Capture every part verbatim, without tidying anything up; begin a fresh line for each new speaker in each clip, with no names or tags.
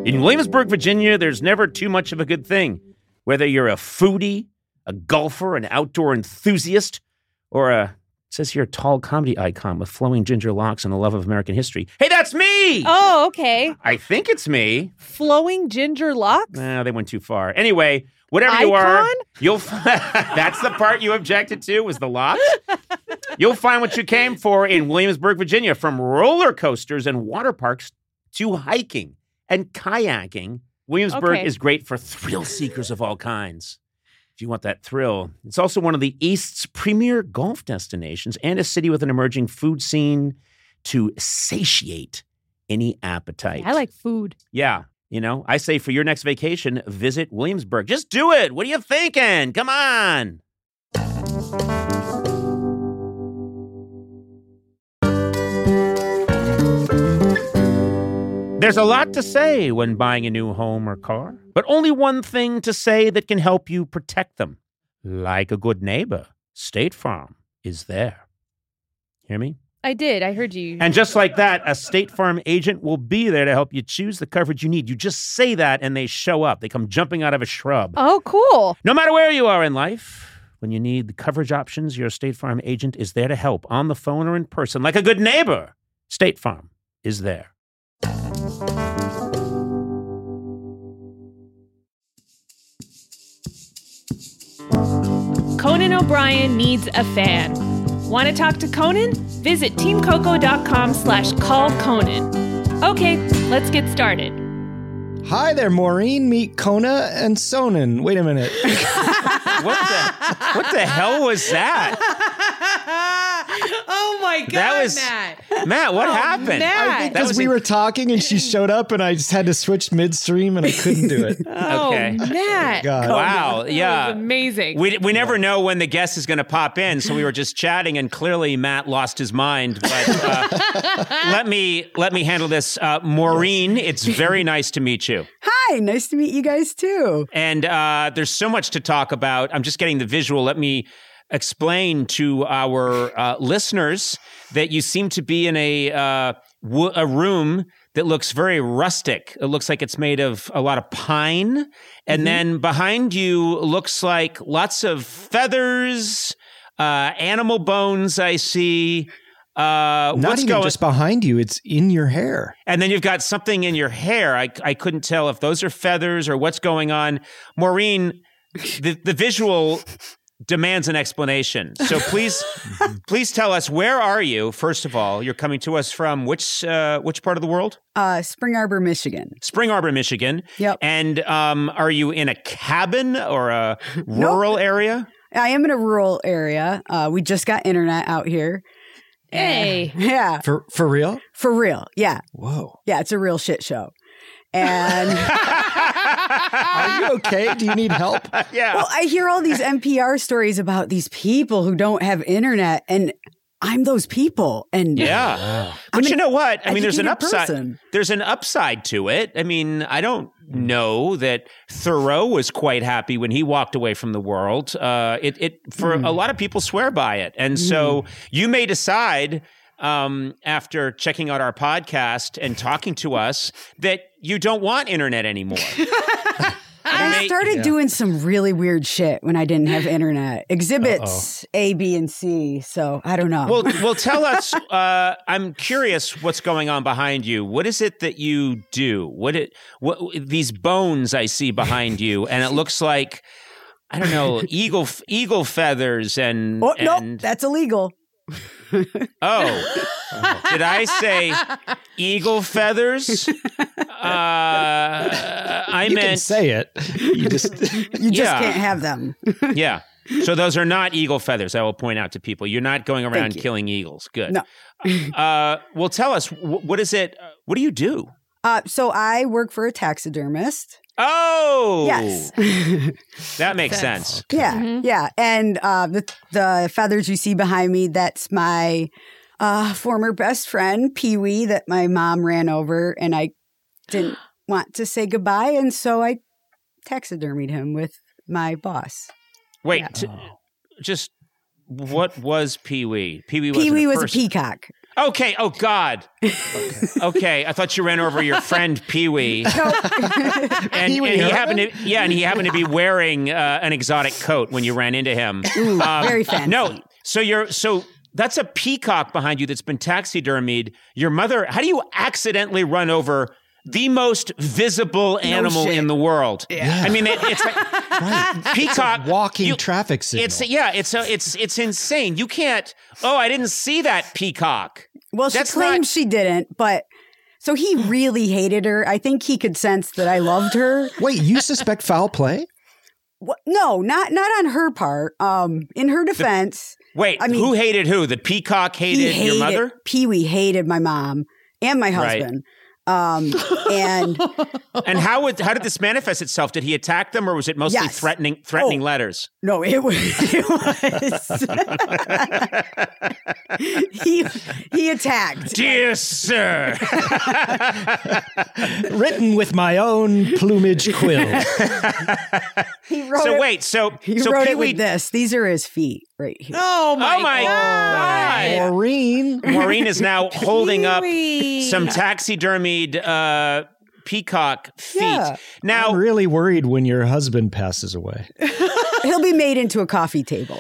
In Williamsburg, Virginia, there's never too much of a good thing. Whether you're a foodie, a golfer, an outdoor enthusiast, or a, it says here, a tall comedy icon with flowing ginger locks and a love of American history. Hey, that's me!
Oh, okay.
I think it's me.
Flowing ginger locks?
Nah, they went too far. Anyway, whatever
icon?
you are, you'll find... That's the part you objected to, was the locks? You'll find what you came for in Williamsburg, Virginia, from roller coasters and water parks to hiking and kayaking. Williamsburg
Okay.
is great for thrill seekers of all kinds. If you want that thrill. It's also one of the East's premier golf destinations and a city with an emerging food scene to satiate any appetite.
I like food.
Yeah. You know, I say for your next vacation, visit Williamsburg. Just do it. What are you thinking? Come on. There's a lot to say when buying a new home or car, but only one thing to say that can help you protect them. Like a good neighbor, State Farm is there. Hear me?
I did. I heard you.
And just like that, a State Farm agent will be there to help you choose the coverage you need. You just say that and they show up. They come jumping out of a shrub.
Oh, cool.
No matter where you are in life, when you need the coverage options, your State Farm agent is there to help on the phone or in person. Like a good neighbor, State Farm is there.
Conan O'Brien needs a fan. Want to talk to Conan? Visit teamcoco.com slash call Conan. Okay, let's get started.
Hi there, Maureen. Meet Kona and Sonnen. Wait a minute.
What the, what the hell was that?
Oh my God,
That was-
Matt.
Matt, what
Oh,
happened?
Matt.
I think
That
because
was
we
in-
were talking and she showed up and I just had to switch midstream and I couldn't do it.
Oh,
Okay.
Matt.
God.
Wow,
That
yeah.
was amazing.
We we never know when the guest is going to pop in, so we were just chatting, and clearly Matt lost his mind. But uh, let me let me handle this. Uh, Maureen, it's very nice to meet you.
Hi, nice to meet you guys too.
And uh, there's so much to talk about. I'm just getting the visual. Let me explain to our uh, listeners that you seem to be in a uh, w- a room that looks very rustic. It looks like it's made of a lot of pine. And
Mhm.
then behind you looks like lots of feathers, uh, animal bones I see. Uh,
Not
what's
even
going
just behind you, it's in your hair.
And then you've got something in your hair. I, I couldn't tell if those are feathers or what's going on. Maureen, the, the visual demands an explanation. So please, please tell us, where are you? First of all, you're coming to us from which uh, which part of the world?
Uh, Spring Arbor, Michigan.
Spring Arbor, Michigan.
Yep.
And um, are you in a cabin or a rural area?
I am in a rural area. Uh, we just got internet out here.
Hey.
And- yeah,
For for real?
for real. Yeah.
Whoa.
Yeah, it's a real shit show. And
Are you okay? Do you need help?
Yeah.
well, I hear all these N P R stories about these people who don't have internet, and I'm those people. And
Yeah. But
I'm
you
an
know what? I mean, there's an
educated
upside.
person.
There's an upside to it. I mean, I don't know that Thoreau was quite happy when he walked away from the world. Uh, it, it for
Hmm.
a lot of people swear by it, and so you may decide um, after checking out our podcast and talking to us that you don't want internet anymore.
I
may-
started
Yeah.
doing some really weird shit when I didn't have internet. Exhibits A, B, and C. So I don't know.
Well, well, tell us. Uh, I'm curious what's going on behind you. What is it that you do? What it? What these bones I see behind you, and it looks like I don't know eagle eagle feathers and
oh, no,
and
that's illegal.
oh, did I say eagle feathers? Uh, I
you can
meant
say it. You just
You just
Yeah.
can't have them.
yeah. So those are not eagle feathers. I will point out to people. You're not going around
you.
killing eagles. Good.
No.
uh, well, tell us wh- what is it? What do you do?
Uh, so I work for a taxidermist.
Oh,
Yes.
that makes
That's-
sense.
Yeah,
Mhm.
yeah. And uh, the the feathers you see behind me, that's my uh, former best friend, Pee Wee, that my mom ran over, and I didn't want to say goodbye, and so I taxidermied him with my boss.
Wait,
Yeah.
t- just what was Pee Wee? Pee Wee was
Pee Wee
a
was a
person.
peacock.
Okay. Oh God. Okay. okay. I thought you ran over your friend Pee Wee. No. and,
Pee-wee
and he
Herman?
happened to, yeah, and he happened to be wearing uh, an exotic coat when you ran into him.
Ooh, very fancy.
No. So you're so that's a peacock behind you that's been taxidermied. Your mother. How do you accidentally run over the most visible animal
shit.
in the world?
Yeah.
I mean, it, it's like
Right.
peacock
Walking
you-
traffic signal.
It's yeah, it's a, it's it's insane. You can't. Oh, I didn't see that peacock.
Well, she
That's
claims
not-
she didn't, but so he really hated her. I think he could sense that I loved her.
Wait, you suspect foul play?
What? No, not not on her part. Um, in her defense,
Wait,
I mean-
who hated who? The peacock hated,
he
your mother?
Pee Wee hated my mom and my
Right.
husband. Um, and
And how would how did this manifest itself? Did he attack them, or was it mostly
Yes.
threatening threatening
Oh.
letters?
no, it was it was he he attacked.
Dear sir,
Written with my own plumage quill.
He wrote
so
it,
wait, so
he
so
wrote
Pee
it
Wee.
with this. These are his feet right here.
Oh my, god!
Maureen.
Maureen is now holding up
Pee-wee.
some taxidermied uh, peacock feet.
Yeah.
Now,
I'm really worried when your husband passes away.
He'll be made into a coffee table.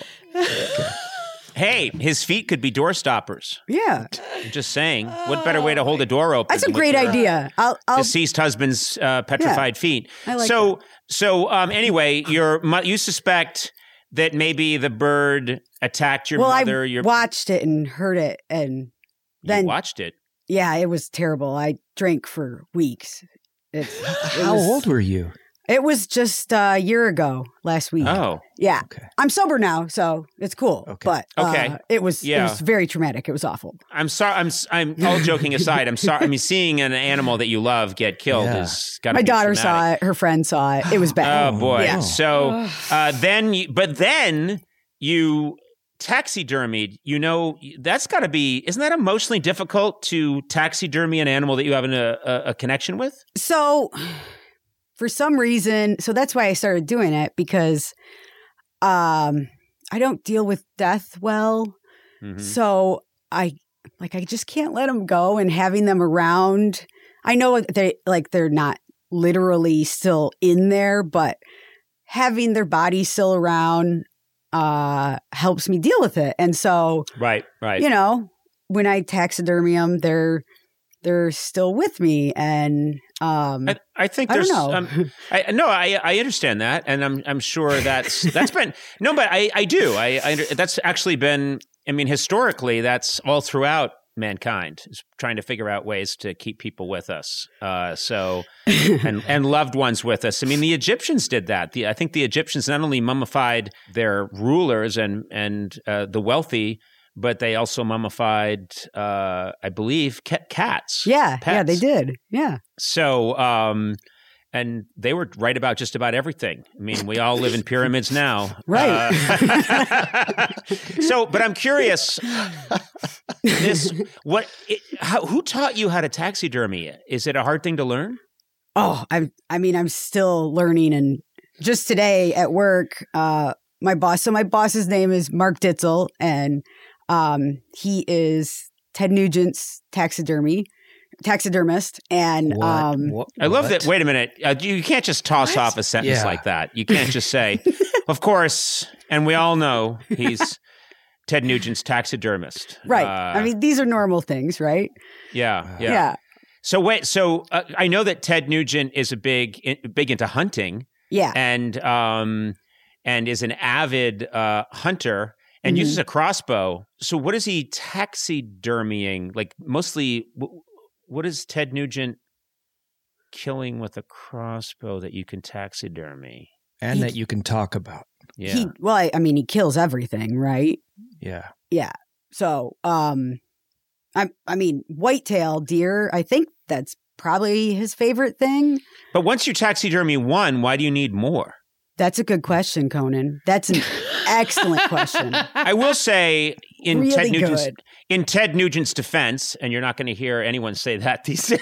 hey, his feet could be door stoppers.
Yeah,
I'm just saying. What better way to hold a door open?
that's a
than with
great
your
idea. I'll, I'll
Deceased husband's uh, petrified feet.
I like
so, so um, anyway, your mo- you suspect that maybe the bird attacked your
well,
mother.
I
your
watched it and heard it, and
you
then
watched it.
yeah, it was terrible. I drank for weeks. It's, it
How
was,
old were you?
It was just uh, a year ago, last week.
Oh,
Yeah,
Okay.
I'm sober now, so it's cool.
Okay.
But uh,
Okay.
it was
Yeah.
it was very traumatic. It was awful.
I'm sorry. I'm s- I'm all joking aside. I'm sorry. I mean, seeing an animal that you love get killed
Yeah.
is got.
My daughter saw it. Her friend saw it. It was bad.
Oh boy.
Yeah.
So uh, then, you, but then you taxidermied. You know, that's got to be. Isn't that emotionally difficult to taxidermy an animal that you have an, a, a connection with?
So, for some reason, so that's why I started doing it because um, I don't deal with death well.
Mhm.
So I like I just can't let them go, and having them around. I know they like they're not literally still in there, but having their body still around uh, helps me deal with it. And so,
Right. Right.
you know, when I taxidermy them, they're they're still with me, and um,
I, I think
I
there's
don't know.
Um, I no I I understand that, and I'm I'm sure that's that's been no, but I I do I, I under- that's actually been, I mean, historically that's all throughout mankind is trying to figure out ways to keep people with us, uh, so and and loved ones with us. I mean, the Egyptians did that. The, I think the Egyptians not only mummified their rulers and and uh, the wealthy, but they also mummified, uh, I believe, ca- cats.
yeah, yeah,
pets.
they did, yeah.
So, um, and they were right about just about everything. I mean, we all live in pyramids now.
Right.
Uh, so, but I'm curious, this, what, it, how, who taught you how to taxidermy? Is it a hard thing to learn?
Oh, I I mean, I'm still learning, and just today at work, uh, my boss. So my boss's name is Mark Ditzel, and um, he is Ted Nugent's taxidermy taxidermist, and
What?
um,
What?
I love
What?
that. Wait a minute. Uh, you can't just toss
What?
off a sentence
Yeah.
like that. You can't just say, of course, and we all know he's Ted Nugent's taxidermist.
right.
Uh,
I mean, these are normal things, right?
yeah, yeah.
Yeah,
So wait, so uh, I know that Ted Nugent is a big, in, big into hunting,
yeah.
and um, and is an avid uh, hunter, and
Mhm.
uses a crossbow. So what is he taxidermying? Like mostly, w- what is Ted Nugent killing with a crossbow that you can taxidermy?
And that you can talk about.
Yeah,
He well, I, I mean, he kills everything, right?
Yeah.
Yeah. So, um, I I mean, whitetail deer. I think that's probably his favorite thing.
but once you taxidermy one, why do you need more?
That's a good question, Conan. That's an excellent question.
I will say in
Really
Ted Nugent's
good.
in Ted Nugent's defense, and you're not going to hear anyone say that these days,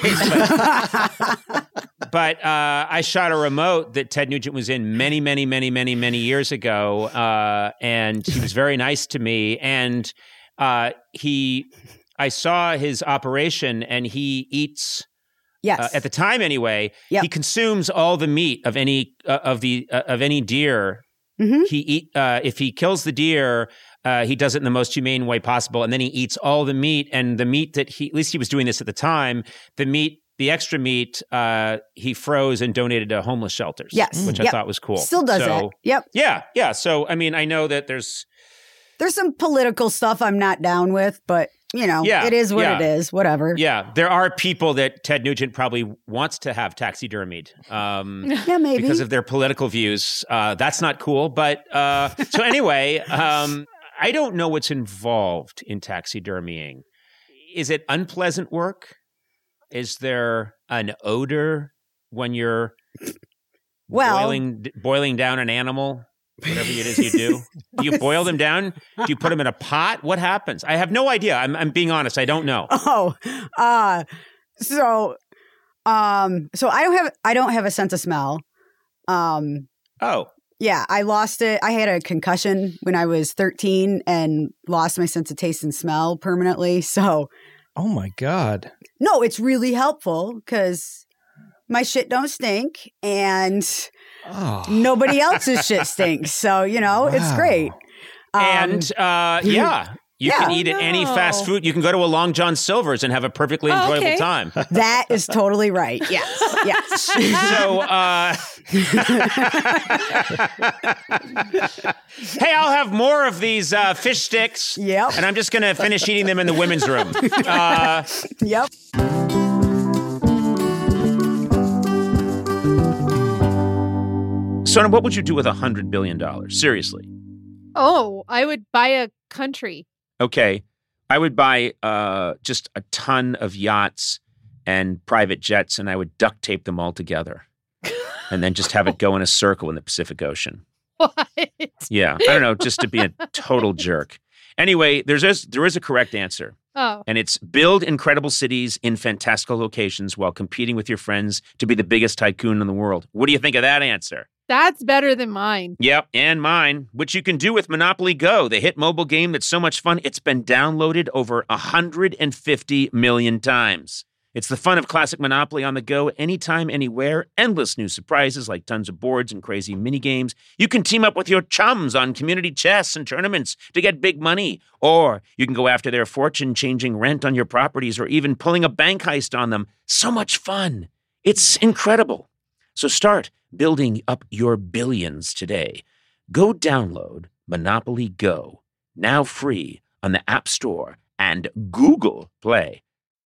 but, but uh, I shot a remote that Ted Nugent was in many, many, many, many, many years ago, uh, and he was very nice to me, and uh, he I saw his operation, and he eats.
Yes.
Uh, at the time, anyway,
Yep.
he consumes all the meat of any uh, of the uh, of any deer.
Mm-hmm.
He eat uh, if he kills the deer, uh, he does it in the most humane way possible, and then he eats all the meat. And the meat that he, at least he was doing this at the time, the meat, the extra meat, uh, he froze and donated to homeless shelters.
Yes.
which
Yep.
I thought was cool.
Still does
so,
that. Yep.
Yeah, yeah. So I mean, I know that there's.
There's some political stuff I'm not down with, but, you know,
Yeah,
it is what
yeah.
it is. Whatever.
Yeah, there are people that Ted Nugent probably wants to have taxidermied. Um,
Yeah, maybe.
because of their political views. Uh, that's not cool. But uh, so anyway, um, I don't know what's involved in taxidermying. Is it unpleasant work? Is there an odor when you're
Well-
boiling boiling down an animal? Whatever it is you do. Do you boil them down? Do you put them in a pot? What happens? I have no idea. I'm, I'm being honest. I don't know.
Oh, uh, so, um, so I don't have, I don't have a sense of smell. Um,
Oh,
yeah, I lost it. I had a concussion when I was thirteen and lost my sense of taste and smell permanently. So,
Oh my God.
no, it's really helpful because my shit don't stink and
Oh.
nobody else's shit stinks. So, you know, it's
Wow.
great. Um,
and uh, yeah. You
yeah.
can eat at any
No.
fast food. You can go to a Long John Silver's and have a perfectly
Oh,
enjoyable
okay.
time.
that is totally right. Yes. Yes.
So, uh, hey, I'll have more of these uh, fish sticks.
Yep.
And I'm just going to finish eating them in the women's room. Uh,
Yep.
Sona, what would you do with one hundred billion dollars? Seriously.
Oh, I would buy a country.
Okay. I would buy uh, just a ton of yachts and private jets, and I would duct tape them all together and then just have it go in a circle in the Pacific Ocean.
What?
Yeah. I don't know, just to be a total jerk. Anyway, there's a, there is a correct answer,
Oh,
and it's build incredible cities in fantastical locations while competing with your friends to be the biggest tycoon in the world. What do you think of that answer?
that's better than mine.
Yep, and mine, which you can do with Monopoly Go, the hit mobile game that's so much fun, it's been downloaded over one hundred fifty million times. It's the fun of classic Monopoly on the go, anytime, anywhere, endless new surprises like tons of boards and crazy mini games. You can team up with your chums on community chess and tournaments to get big money, or you can go after their fortune-changing rent on your properties or even pulling a bank heist on them. So much fun. It's incredible. So start building up your billions today. Go download Monopoly Go, now free on the App Store and Google Play.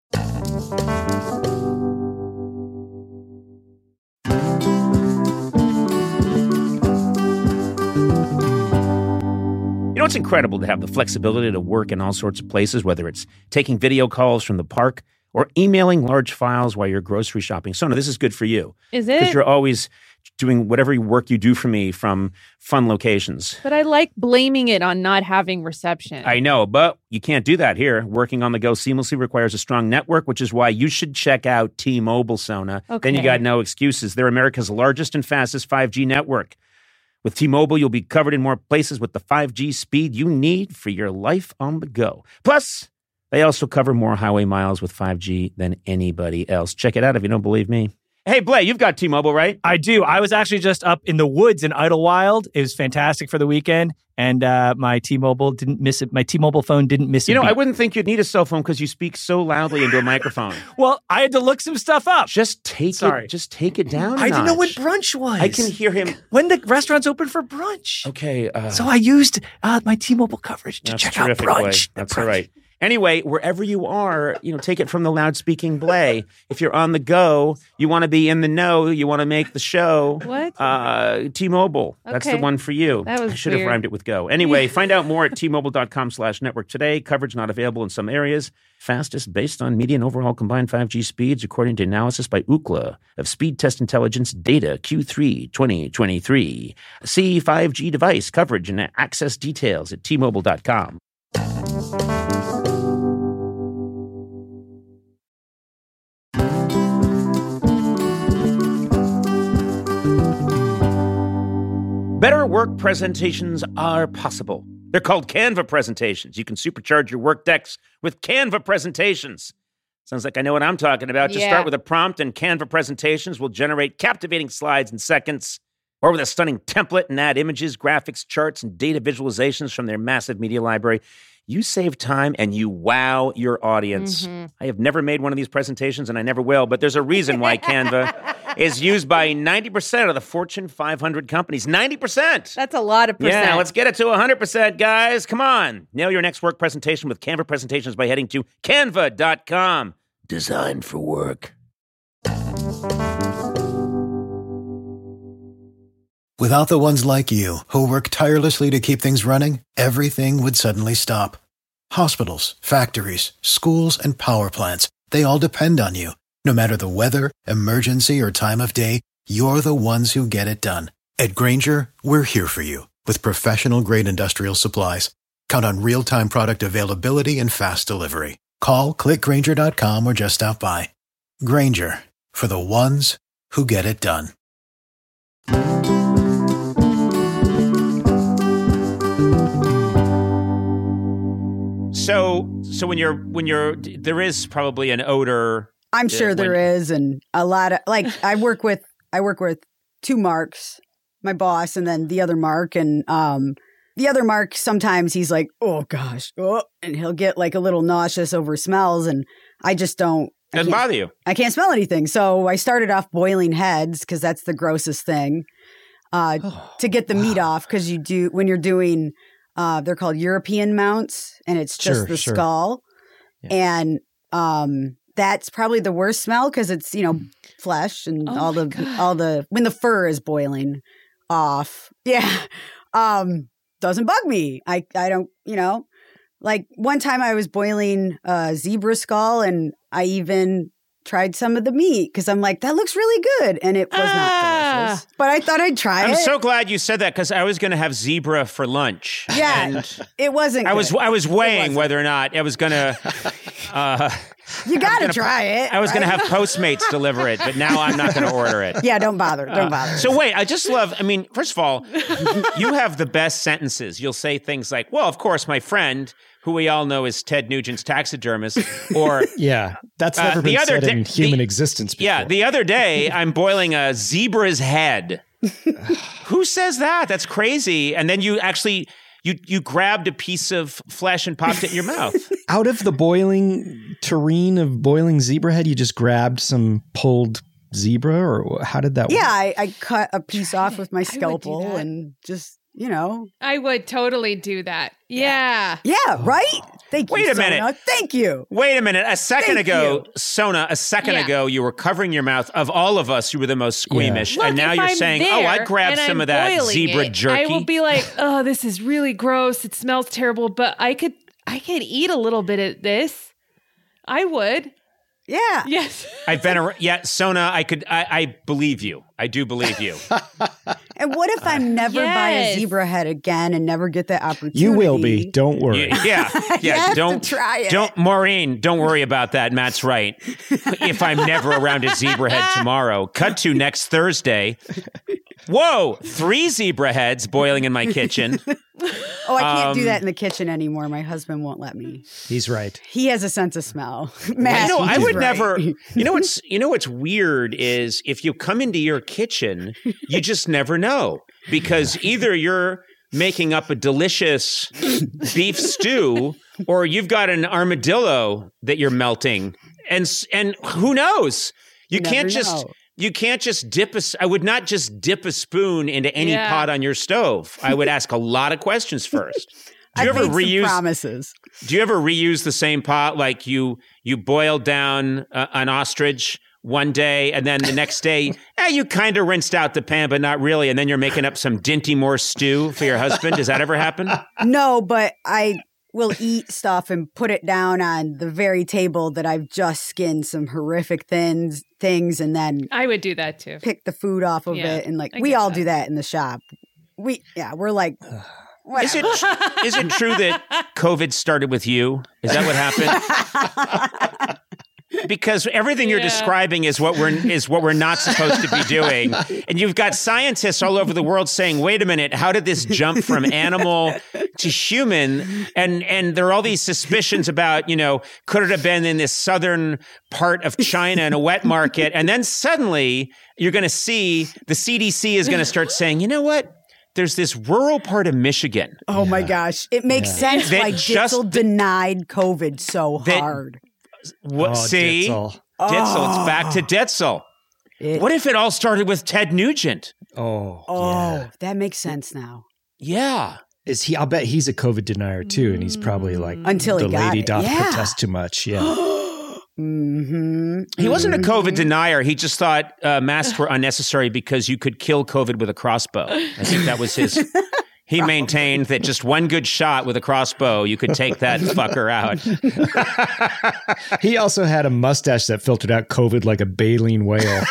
You know, it's incredible to have the flexibility to work in all sorts of places, whether it's taking video calls from the park or emailing large files while you're grocery shopping. Sona, this is good for you.
Is
Because
it?
you're always doing whatever work you do for me from fun locations.
But I like blaming it on not having reception.
I know, but you can't do that here. Working on the go seamlessly requires a strong network, which is why you should check out T-Mobile, Sona. Then you
Okay.
got no excuses. They're America's largest and fastest five G network. With T-Mobile, you'll be covered in more places with the five G speed you need for your life on the go. Plus, they also cover more highway miles with five G than anybody else. Check it out if you don't believe me. Hey, Blay, you've got T-Mobile, right?
I do. I was actually just up in the woods in Idlewild. It was fantastic for the weekend, and uh, my T-Mobile didn't miss it. My T-Mobile phone didn't miss it.
You know, I wouldn't think you'd need a cell phone because you speak so loudly into a microphone.
Well, I had to look some stuff up.
Just take
Sorry.
it. Just take it down. a
I didn't know when
notch.
brunch was.
I can hear him.
when the restaurant's open for brunch.
Okay. Uh,
So I used uh, my T-Mobile coverage to
that's
check
terrific,
out
Blay.
brunch. The
That's
brunch.
all right. Anyway, wherever you are, you know, take it from the loud-speaking Blay. If you're on the go, you want to be in the know, you want to make the show.
What?
Uh, T-Mobile. That's the
Okay.
one for you.
That was
I should have
weird.
rhymed it with go. Anyway, find out more at T-Mobile.com slash network today. Coverage not available in some areas. Fastest based on median overall combined five G speeds, according to analysis by Ookla of Speed Test Intelligence Data Q three twenty twenty-three. See five G device coverage and access details at T Mobile dot com. Better work presentations are possible. They're called Canva presentations. You can supercharge your work decks with Canva presentations. Sounds like I know what I'm talking about. Just
Yeah.
start with a prompt, and Canva presentations will generate captivating slides in seconds, or with a stunning template and add images, graphics, charts, and data visualizations from their massive media library. You save time and you wow your audience.
Mm-hmm.
I have never made one of these presentations, and I never will, but there's a reason why Canva is used by ninety percent of the Fortune five hundred companies. ninety percent!
That's a lot of percent.
Yeah, let's get it to one hundred percent, guys. Come on. Nail your next work presentation with Canva presentations by heading to canva dot com. Designed for work.
Without the ones like you, who work tirelessly to keep things running, everything would suddenly stop. Hospitals, factories, schools, and power plants, they all depend on you. No matter the weather, emergency, or time of day, you're the ones who get it done. At Grainger, we're here for you with professional-grade industrial supplies. Count on real-time product availability and fast delivery. Call, click Grainger dot com, or just stop by. Grainger, for the ones who get it done.
So, so when you're when you're there is probably an odor.
I'm
Yeah,
sure there
when-
is, and a lot of like I work with I work with two Marks, my boss, and then the other Mark, and um, the other Mark sometimes he's like, oh gosh, oh, and he'll get like a little nauseous over smells, and I just don't. I
Doesn't
can't-
bother you.
I can't smell anything, so I started off boiling heads because that's the grossest thing uh, to get the meat off. Because you do when you're doing, uh, they're called European mounts, and it's just
Sure,
the
sure.
skull,
Yeah.
and um. That's probably the worst smell because it's, you know, flesh and
Oh
all
my
the
God.
all the when the fur is boiling off. Yeah. Um doesn't bug me. I I don't, you know. Like one time I was boiling a zebra skull and I even tried some of the meat because I'm like, that looks really good. And it was
Ah.
not delicious. But I thought I'd try
I'm
it.
so glad you said that because I was going to have zebra for lunch.
Yeah.
And
It wasn't
I was
good.
I was weighing
wasn't.
whether or not I was going to. Uh,
You gotta
gonna-
try it.
I was going to
right?
have Postmates deliver it, but now I'm not going to order it.
Yeah, don't bother. Don't bother.
So wait, I just love, I mean, first of all, you have the best sentences. You'll say things like, well, of course, my friend, who we all know is Ted Nugent's taxidermist, or
Yeah, that's
Uh,
never
the
been
other
said in
da-
human
the-
existence before.
yeah, the other day I'm boiling a zebra's head. Who says that? That's crazy. And then you actually you you grabbed a piece of flesh and popped it in your mouth.
Out of the boiling terrain of boiling zebra head, you just grabbed some pulled zebra, or how did that
Yeah,
work?
I, I cut a piece off with my
I would do
scalpel
that.
and just, you know.
I would totally do that. Yeah.
Yeah, right? Thank you.
Wait a
Sona.
minute.
Thank you.
Wait a minute. A second
Thank
ago,
you.
Sona, a second
Yeah.
ago, you were covering your mouth. Of all of us, you were the most squeamish.
Look,
and now
if
you're
I'm
saying,
there
oh, I'd grab
and
some
I'm
of that
boiling
zebra
it,
jerky.
I will be like, oh, this is really gross. It smells terrible, but I could I could eat a little bit of this. I would.
Yeah.
Yes.
I've been around. Yeah, Sona, I could, I, I believe you. I do believe you.
And what if I never buy a
Yes.
zebra head again and never get that opportunity?
You will be. Don't worry.
You- yeah, yeah.
have to
don't
try it.
Don't, Maureen. Don't worry about that. Matt's right. If I'm never around a zebra head tomorrow, cut to next Thursday. Whoa, three zebra heads boiling in my kitchen.
Oh, I can't do
Um,
that in the kitchen anymore. My husband won't let me.
He's right.
He has a sense of smell. Matt,
You know, I
he's
would
right.
never. You know what's you know what's weird is if you come into your kitchen, you just never know because either you're making up a delicious beef stew or you've got an armadillo that you're melting, and s- and who knows? You
You never
can't just.
know.
You can't just dip a. s- I would not just dip a spoon into any
Yeah.
pot on your stove. I would ask a lot of questions first. Do you
I've
ever
made some
reuse?
promises.
Do you ever reuse the same pot? Like you you boiled down uh, an ostrich one day, and then the next day, eh, you kind of rinsed out the pan, but not really, and then you're making up some Dinty Moore stew for your husband. Does that ever happen?
No, but I will eat stuff and put it down on the very table that I've just skinned some horrific things, things, and then
I would do that too.
pick the food off of
Yeah,
it. And like,
I
we
get
all
that.
do that in the shop. We, yeah, we're like,
Is it
whatever.
is it true that COVID started with you? Is that what happened? Because everything you're
Yeah.
describing is what we're is what we're not supposed to be doing, and you've got scientists all over the world saying, "Wait a minute, how did this jump from animal to human, and and there are all these suspicions about, you know, could it have been in this southern part of China in a wet market? And then suddenly you're going to see the C D C is going to start saying, you know what? There's this rural part of Michigan.
Oh my gosh. It makes
Yeah.
sense
That
why
just-
Ditzel denied COVID so
That-
hard.
What?
Oh,
see?
Ditzel.
Ditzel. It's back to Ditzel.
It-
What if it all started with Ted Nugent?
Oh,
oh,
yeah.
that makes sense now.
Yeah.
Is he? I'll bet he's a COVID denier too, and he's probably like
Until he
the
got
lady
it.
doth
Yeah.
protest too much. Yeah.
Mm-hmm.
He wasn't a COVID denier. He just thought uh, masks were unnecessary because you could kill COVID with a crossbow. I think that was his. He maintained that just one good shot with a crossbow, you could take that fucker out.
He also had a mustache that filtered out COVID like a baleen whale.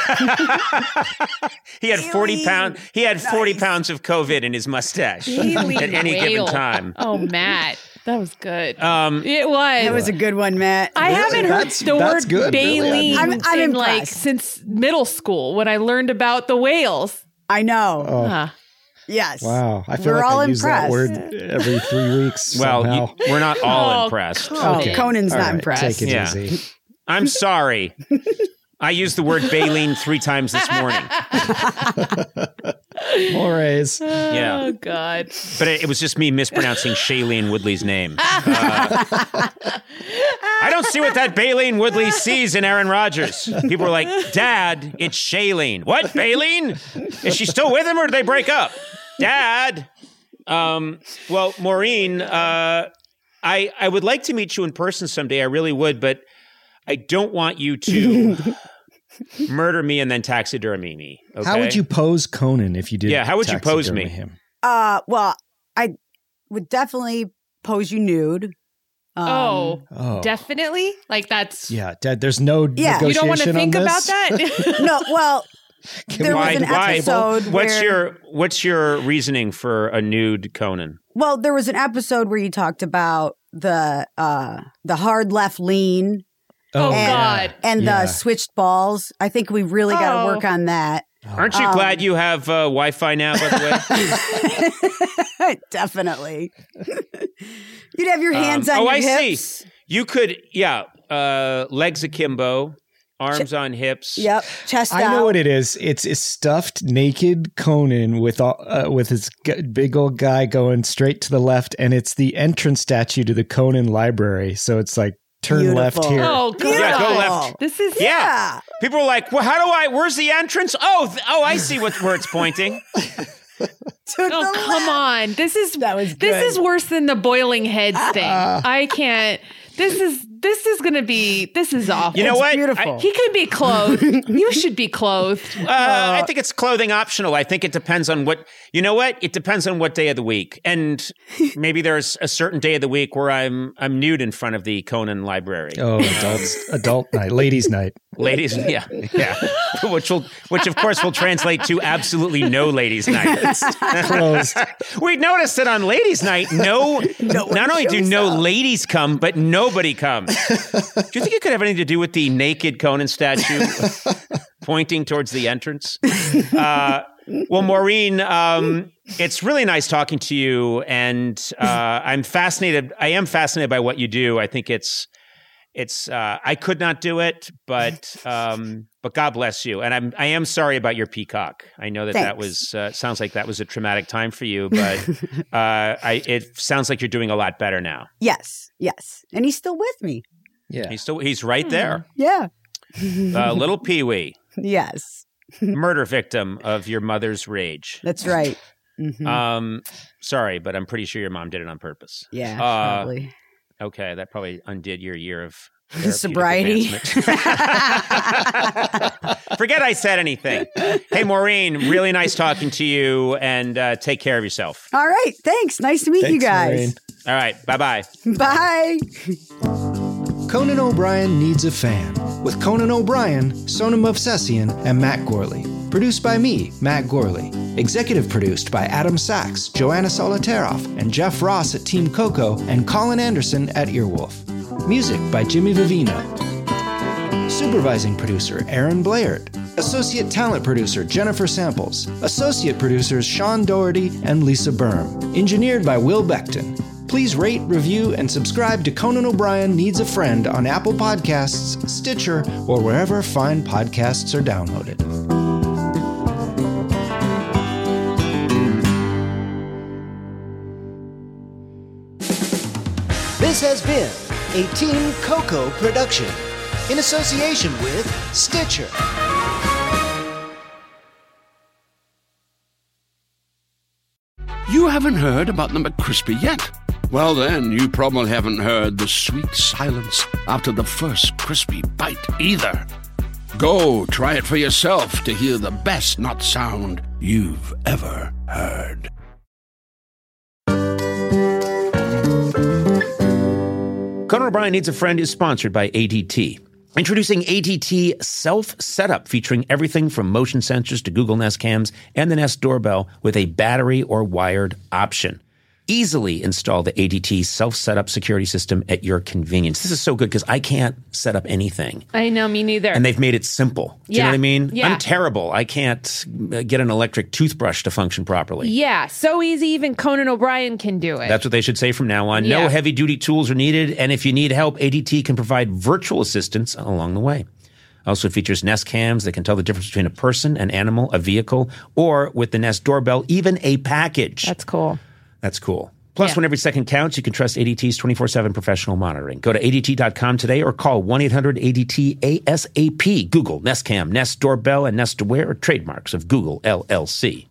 He had forty
Baleen.
pounds. He had forty pounds of COVID in his mustache
Baleen
at any
whale.
given time.
Oh, Matt, that was good.
Um,
It was.
That was a good one, Matt.
I haven't heard
That's-
the
that's
word
good, really.
baleen
I'm- I'm
in like
impressed.
since middle school when I learned about the whales.
I know.
Oh,
Huh.
Yes.
wow. I feel
We're
like
all
I use that
impressed.
word every three weeks.
well,
somehow.
you, we're not all
Oh,
impressed.
Oh,
Okay.
Conan's
All
not
right,
impressed.
Take it
Yeah.
easy.
I'm sorry. I used the word baleen three times this morning.
Mores.
Yeah.
Oh God.
But it, it was just me mispronouncing Shailene Woodley's name. Uh, I don't see what that Baleen Woodley sees in Aaron Rodgers. People were like, Dad, it's Shailene. What, Baleen? Is she still with him or did they break up? Dad. Um, well, Maureen, uh, I, I would like to meet you in person someday. I really would, but I don't want you to murder me and then taxidermy me. Okay?
How would you pose Conan if you did?
Yeah, how would you pose
taxidermy
me?
Him?
Uh, well, I would definitely pose you nude. Um,
Oh,
Oh,
definitely. Like that's.
yeah. Dad, there's no
Yeah.
You don't want to
negotiation
think
on
about
this?
that.
No, well, there
why,
was an
why?
episode
What's
where,
your What's your reasoning for a nude Conan?
well, there was an episode where you talked about the uh the hard left lean
Oh,
and,
God.
and
Yeah.
the switched balls. I think we really got to
Oh.
work on that.
Aren't you
Um,
glad you have uh, Wi-Fi now? By the way,
Definitely. You'd have your hands
Um,
on
oh,
your
I see.
hips.
you could, yeah, uh, legs akimbo, arms on hips.
Yep, chest
I
out.
know what it is. It's a stuffed naked Conan with all, uh, with his g- big old guy going straight to the left, and it's the entrance statue to the Conan Library. So it's like turn left
Beautiful.
here.
Oh God.
Yeah, go left.
This is.
Yeah.
Yeah.
People are like, well, how do I? Where's the entrance? Oh, th- oh, I see what where it's pointing.
To
Oh
the
come
left.
on! This is
That was
this
good.
is worse than the boiling heads thing. I can't. This is this is gonna be. This is awful.
You know
It's
what?
beautiful.
I,
He could be clothed. You should be clothed.
uh, I think it's clothing optional. I think it depends on what, you know what? It depends on what day of the week. And maybe there's a certain day of the week where I'm I'm nude in front of the Conan Library.
Oh, adults, adult night, ladies' night.
Ladies, yeah, yeah. Which will, which of course will translate to absolutely no ladies' night.
Closed.
We noticed that on ladies' night, no,
one
not only do
shows
no
up.
ladies come, but nobody comes. Do you think it could have anything to do with the naked Conan statue pointing towards the entrance? Uh, well, Maureen, um, it's really nice talking to you, and uh, I'm fascinated. I am fascinated by what you do. I think it's. It's. Uh, I could not do it, but um, but God bless you. And I'm. I am sorry about your peacock. I know that that
Thanks.
was uh, sounds like that was a traumatic time for you, but uh, I. It sounds like you're doing a lot better now.
Yes, yes. And he's still with me.
Yeah.
He's still. He's right there.
Yeah.
Uh, little Pee Wee,
Yes.
murder victim of your mother's rage.
That's right. Mhm.
Um, sorry, but I'm pretty sure your mom did it on purpose.
yeah,
uh,
probably.
Okay, that probably undid your year of therapeutic
Sobriety.
advancement. Forget I said anything. Hey, Maureen, really nice talking to you, and uh, take care of yourself.
All right. Thanks. Nice to meet you
Thanks,
guys.
Maureen.
All right, bye-bye.
Bye.
Conan O'Brien Needs a Fan with Conan O'Brien, Sonam Movsesian, and Matt Gorley. Produced by me, Matt Gorley. Executive produced by Adam Sachs, Joanna Solitaroff, and Jeff Ross at Team Coco, and Colin Anderson at Earwolf. Music by Jimmy Vivino. Supervising producer Aaron Blaird. Associate Talent Producer Jennifer Samples. Associate Producers Sean Doherty and Lisa Berm. Engineered by Will Beckton. Please rate, review, and subscribe to Conan O'Brien Needs a Friend on Apple Podcasts, Stitcher, or wherever fine podcasts are downloaded.
This has been a Team Coco production in association with Stitcher.
You haven't heard about the McCrispy yet? Well, then, you probably haven't heard the sweet silence after the first crispy bite either. Go try it for yourself to hear the best nut sound you've ever heard.
Conan O'Brien Needs a Friend is sponsored by A D T. Introducing A D T Self-Setup, featuring everything from motion sensors to Google Nest Cams and the Nest Doorbell with a battery or wired option. Easily install the A D T Self-Setup security system at your convenience. This is so good because I can't set up anything.
I know, me neither.
And they've made it simple. Do you
Yeah.
know what I mean?
Yeah.
I'm terrible. I can't uh, get an electric toothbrush to function properly.
Yeah, so easy even Conan O'Brien can do it.
That's what they should say from now on.
Yeah.
No heavy-duty tools are needed, and if you need help, A D T can provide virtual assistance along the way. Also features Nest Cams that can tell the difference between a person, an animal, a vehicle, or with the Nest Doorbell, even a package.
That's cool.
That's cool. Plus,
Yeah.
when every second counts, you can trust A D T's twenty-four seven professional monitoring. Go to A D T dot com today or call one eight hundred A D T A S A P. Google Nest Cam, Nest Doorbell, and Nest Aware are trademarks of Google L L C.